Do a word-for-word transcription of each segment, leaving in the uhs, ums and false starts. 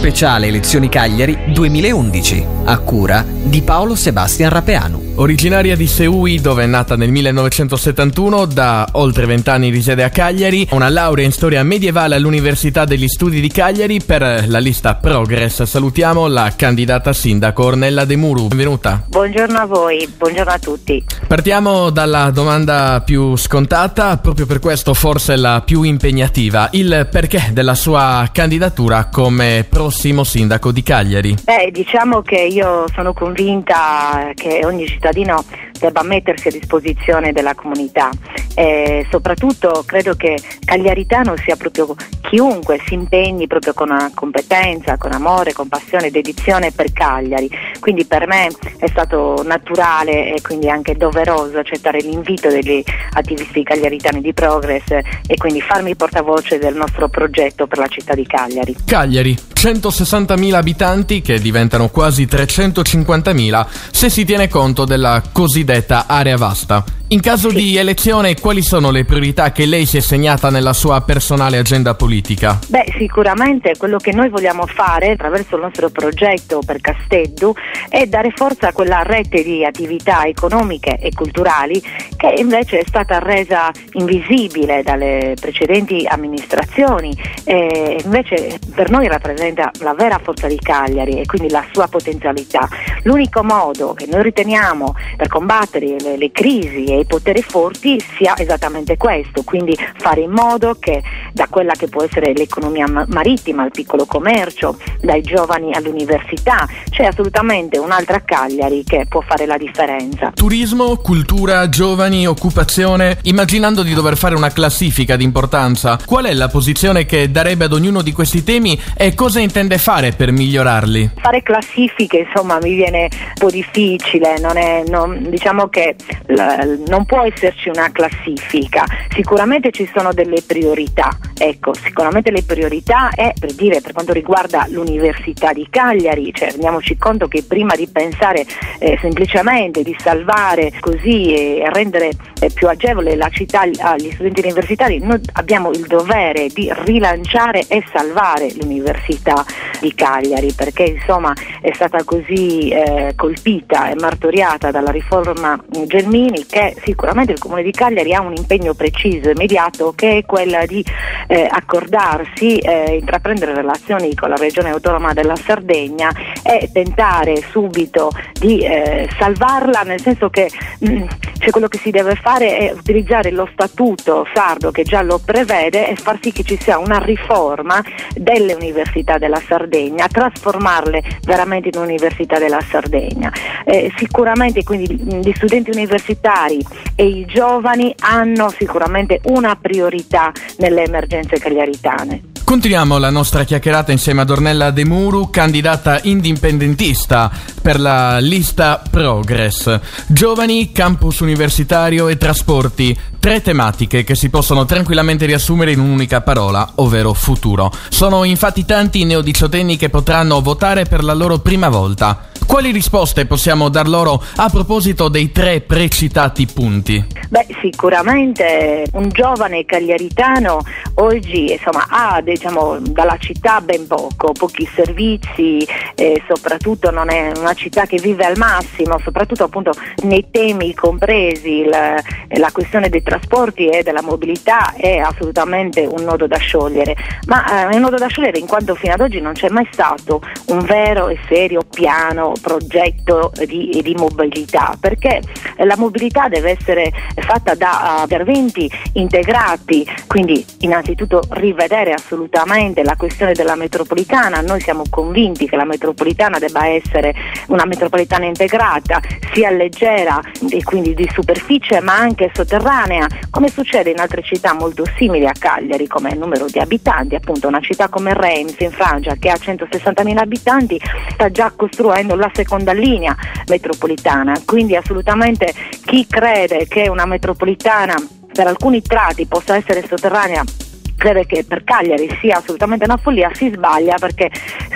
speciale Elezioni Cagliari duemilaundici, a cura di Paolo Sebastian Rapeanu. Originaria di Seui, dove è nata nel millenovecentosettantuno, da oltre vent'anni risiede a Cagliari, una laurea in storia medievale all'Università degli Studi di Cagliari. Per la lista Progress salutiamo la candidata sindaco Ornella De Muru. Benvenuta. Buongiorno a voi, buongiorno a tutti. Partiamo dalla domanda più scontata, proprio per questo forse la più impegnativa: il perché della sua candidatura come prossimo sindaco di Cagliari. Beh, diciamo che io sono convinta che ogni cittadino debba mettersi a disposizione della comunità e soprattutto credo che cagliaritano sia proprio chiunque si impegni proprio con una competenza, con amore, con passione e dedizione per Cagliari. Quindi per me è stato naturale e quindi anche doveroso accettare l'invito degli attivisti cagliaritani di Progress e quindi farmi portavoce del nostro progetto per la città di Cagliari. Cagliari, centosessantamila abitanti che diventano quasi trecentocinquantamila se si tiene conto della cosiddetta area vasta. In caso sì. di elezione, quali sono le priorità che lei si è segnata nella sua personale agenda politica? Beh, sicuramente quello che noi vogliamo fare attraverso il nostro progetto per Casteddu è dare forza a quella rete di attività economiche e culturali che invece è stata resa invisibile dalle precedenti amministrazioni e invece per noi rappresenta la vera forza di Cagliari e quindi la sua potenzialità. L'unico modo che noi riteniamo per combattere le, le crisi e i poteri forti sia esattamente questo, quindi fare in modo che da quella che può essere l'economia marittima al piccolo commercio, dai giovani all'università, c'è assolutamente un'altra Cagliari che può fare la differenza. Turismo, cultura, giovani, occupazione. Immaginando di dover fare una classifica di importanza, qual è la posizione che darebbe ad ognuno di questi temi e cosa intende fare per migliorarli? Fare classifiche insomma mi viene un po' difficile, non è, non, diciamo che l, non può esserci una classifica, sicuramente ci sono delle priorità. Ecco, sicuramente le priorità è per dire per quanto riguarda l'Università di Cagliari, cioè rendiamoci conto che prima di pensare eh, semplicemente di salvare così e rendere eh, più agevole la città agli studenti universitari, noi abbiamo il dovere di rilanciare e salvare l'Università di Cagliari, perché insomma è stata così eh, colpita e martoriata dalla riforma Gelmini che sicuramente il Comune di Cagliari ha un impegno preciso e immediato che è quella di eh, accordarsi, eh, intraprendere relazioni con la Regione Autonoma della Sardegna e tentare subito di eh, salvarla, nel senso che mh, cioè quello che si deve fare è utilizzare lo statuto sardo che già lo prevede e far sì che ci sia una riforma delle università della Sardegna, trasformarle veramente in università della Sardegna. Eh, sicuramente quindi gli studenti universitari e i giovani hanno sicuramente una priorità nelle emergenze cagliaritane. Continuiamo la nostra chiacchierata insieme ad Ornella De Muru, candidata indipendentista per la lista Progress. Giovani, campus universitario e trasporti, tre tematiche che si possono tranquillamente riassumere in un'unica parola, ovvero futuro. Sono infatti tanti i neodiciottenni che potranno votare per la loro prima volta. Quali risposte possiamo dar loro a proposito dei tre precitati punti? Beh, sicuramente un giovane cagliaritano oggi insomma ha diciamo dalla città ben poco, pochi servizi e soprattutto non è una città che vive al massimo, soprattutto appunto nei temi compresi la, la questione dei trasporti e della mobilità è assolutamente un nodo da sciogliere, ma è un nodo da sciogliere in quanto fino ad oggi non c'è mai stato un vero e serio piano, progetto di, di mobilità, perché la mobilità deve essere fatta da uh, interventi integrati, quindi innanzitutto rivedere assolutamente la questione della metropolitana. Noi siamo convinti che la metropolitana debba essere una metropolitana integrata, sia leggera e quindi di superficie ma anche sotterranea, come succede in altre città molto simili a Cagliari come il numero di abitanti. Appunto una città come Reims in Francia, che ha centosessantamila abitanti, sta già costruendo la seconda linea metropolitana, quindi assolutamente chi crede che una metropolitana per alcuni tratti possa essere sotterranea, crede che per Cagliari sia assolutamente una follia, si sbaglia, perché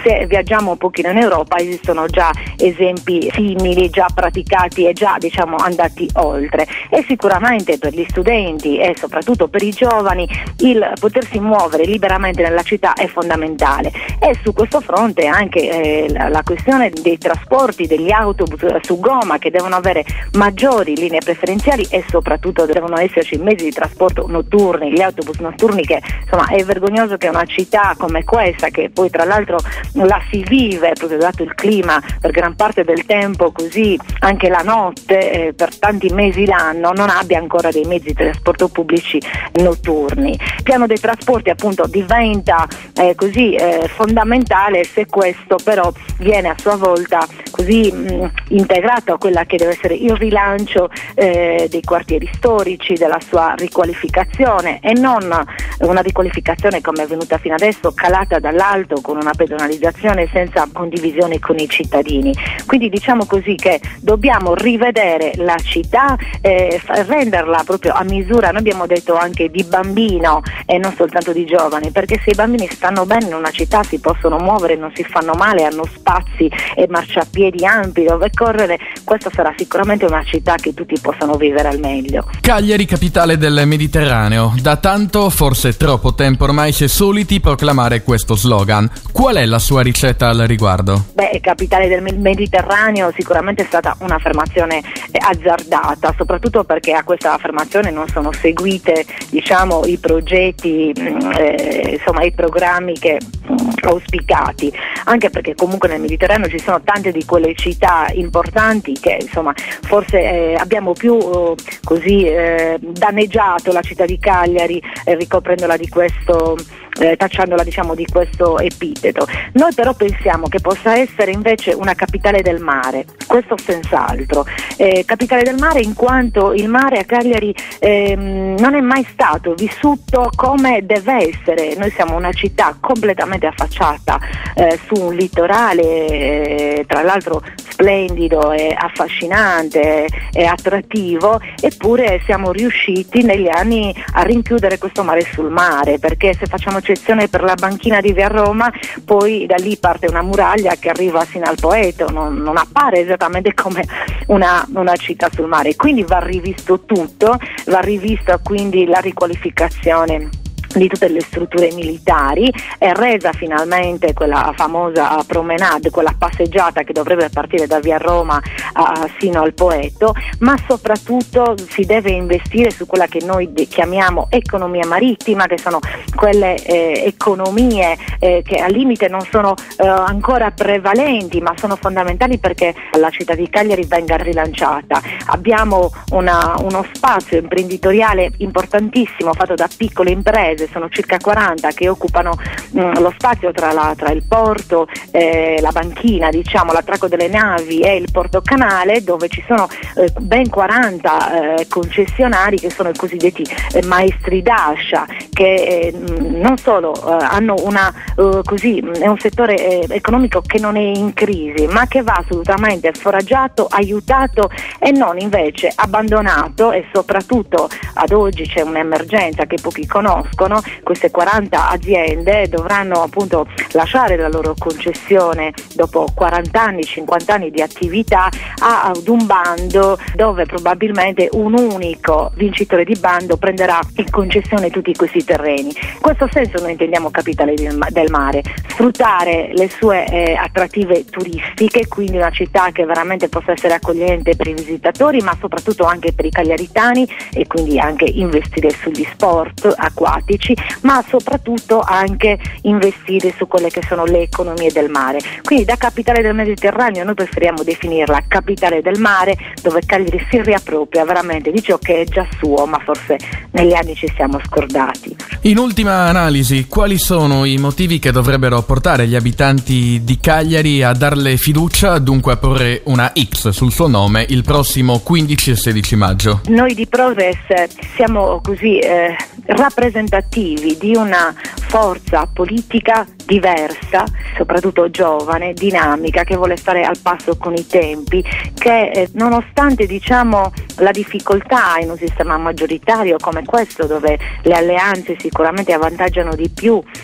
se viaggiamo un pochino in Europa esistono già esempi simili, già praticati e già diciamo andati oltre, e sicuramente per gli studenti e soprattutto per i giovani il potersi muovere liberamente nella città è fondamentale, e su questo fronte anche eh, la, la questione dei trasporti, degli autobus su gomma che devono avere maggiori linee preferenziali e soprattutto devono esserci mezzi di trasporto notturni, gli autobus notturni, che insomma è vergognoso che una città come questa, che poi tra l'altro la si vive proprio dato il clima per gran parte del tempo, così anche la notte eh, per tanti mesi l'anno, non abbia ancora dei mezzi di trasporto pubblici notturni. Il piano dei trasporti appunto diventa eh, così eh, fondamentale se questo però viene a sua volta così mh, integrato a quella che deve essere il rilancio eh, dei quartieri storici, della sua riqualificazione, e non una riqualificazione come è venuta fino adesso, calata dall'alto con una pedonalizzazione senza condivisione con i cittadini. Quindi diciamo così che dobbiamo rivedere la città, eh, renderla proprio a misura, noi abbiamo detto anche di bambino e non soltanto di giovani, perché se i bambini stanno bene in una città si possono muovere, non si fanno male, hanno spazi e marciapiedi ampi dove correre, questa sarà sicuramente una città che tutti possano vivere al meglio. Cagliari, capitale del Mediterraneo. Da tanto, forse troppo tempo ormai, si è soliti proclamare questo slogan. Qual è la sua ricetta al riguardo? Beh, capitale del Mediterraneo sicuramente è stata un'affermazione eh, azzardata, soprattutto perché a questa affermazione non sono seguite diciamo i progetti, mh, eh, insomma i programmi che mh, auspicati, anche perché comunque nel Mediterraneo ci sono tante di quelle città importanti che insomma forse eh, abbiamo più eh, così eh, danneggiato la città di Cagliari eh, ricoprendola di questo eh, tacciandola diciamo di questo epiteto. Noi però pensiamo che possa essere invece una capitale del mare, questo senz'altro, eh, capitale del mare in quanto il mare a Cagliari ehm, non è mai stato vissuto come deve essere. Noi siamo una città completamente affacciata eh, su un litorale eh, tra l'altro splendido e affascinante e attrattivo, eppure siamo riusciti negli anni a rinchiudere questo mare sul mare, perché se facciamo eccezione per la banchina di Via Roma, poi da lì parte una muraglia che arriva sino al Poeto, non, non appare esattamente come una, una città sul mare, quindi va rivisto tutto, va rivista quindi la riqualificazione di tutte le strutture militari, è resa finalmente quella famosa promenade, quella passeggiata che dovrebbe partire da Via Roma uh, sino al Poeto, ma soprattutto si deve investire su quella che noi chiamiamo economia marittima, che sono quelle eh, economie eh, che al limite non sono eh, ancora prevalenti, ma sono fondamentali perché la città di Cagliari venga rilanciata. Abbiamo una, uno spazio imprenditoriale importantissimo fatto da piccole imprese, sono circa quaranta che occupano mh, lo spazio tra, la, tra il porto, eh, la banchina, diciamo, l'attracco delle navi e il porto canale, dove ci sono eh, ben quaranta eh, concessionari che sono i cosiddetti eh, maestri d'ascia, che eh, non solo eh, hanno una eh, così è un settore eh, economico che non è in crisi, ma che va assolutamente foraggiato, aiutato e non invece abbandonato, e soprattutto ad oggi c'è un'emergenza che pochi conoscono. Queste quaranta aziende dovranno appunto lasciare la loro concessione dopo quaranta anni, cinquanta anni di attività ad un bando dove probabilmente un unico vincitore di bando prenderà in concessione tutti questi terreni. In questo senso noi intendiamo capitale del mare, sfruttare le sue eh, attrattive turistiche, quindi una città che veramente possa essere accogliente per i visitatori, ma soprattutto anche per i cagliaritani, e quindi anche investire sugli sport acquatici, ma soprattutto anche investire su quelle che sono le economie del mare. Quindi da capitale del Mediterraneo noi preferiamo definirla capitale del mare, dove Cagliari si riappropria veramente di ciò che è già suo, ma forse negli anni ci siamo scordati. In ultima analisi, quali sono i motivi che dovrebbero portare gli abitanti di Cagliari a darle fiducia, dunque a porre una X sul suo nome il prossimo quindici e sedici maggio? Noi di Progress siamo così eh, rappresentativi di una forza politica diversa, soprattutto giovane, dinamica, che vuole stare al passo con i tempi, che eh, nonostante diciamo la difficoltà in un sistema maggioritario come questo, dove le alleanze sicuramente avvantaggiano di più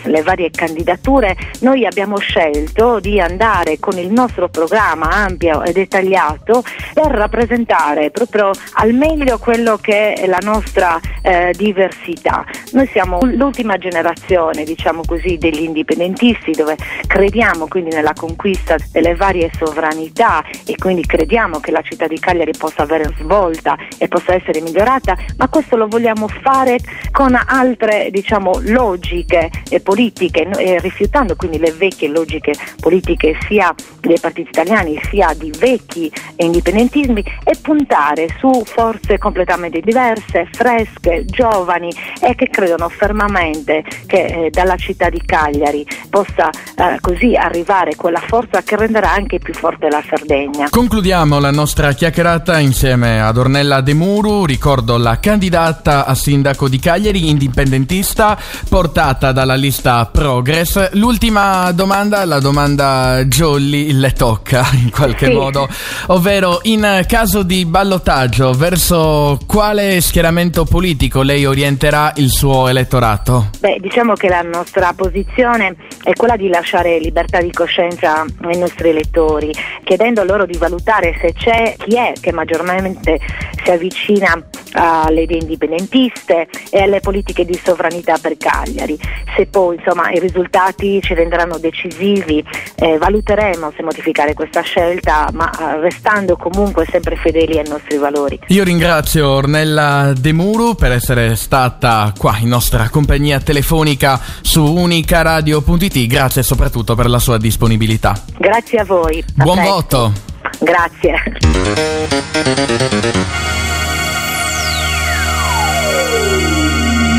le varie candidature, noi abbiamo scelto di andare con il nostro programma ampio e dettagliato per rappresentare proprio al meglio quello che è la nostra eh, diversità. Noi siamo l'ultima generazione, diciamo così, degli indipendentisti, dove crediamo quindi nella conquista delle varie sovranità e quindi crediamo che la città di Cagliari possa avere svolta e possa essere migliorata, ma questo lo vogliamo fare con altre, diciamo, logiche e politiche, e rifiutando quindi le vecchie logiche politiche sia dei partiti italiani sia di vecchi indipendentismi, e puntare su forze completamente diverse, fresche, giovani e che credono fermamente che eh, dalla città di Cagliari possa eh, così arrivare quella forza che renderà anche più forte la Sardegna. Concludiamo la nostra chiacchierata insieme ad Ornella De Muru, ricordo la candidata a sindaco di Cagliari, indipendentista, portata dalla lista Progress. L'ultima domanda, la domanda Jolly, le tocca in qualche sì. modo, ovvero in caso di ballottaggio verso quale schieramento politico lei orienterà il suo elettorato? Beh, diciamo che la nostra posizione è quella di lasciare libertà di coscienza ai nostri elettori, chiedendo loro di valutare se c'è chi è che maggiormente si avvicina alle idee indipendentiste e alle politiche di sovranità per Cagliari. Se poi insomma i risultati ci renderanno decisivi, eh, valuteremo se modificare questa scelta, ma eh, restando comunque sempre fedeli ai nostri valori. Io ringrazio Ornella De Muru per essere stata qua in nostra compagnia telefonica su unicaradio punto it. Grazie soprattutto per la sua disponibilità. Grazie a voi. A Buon presto. voto. Grazie.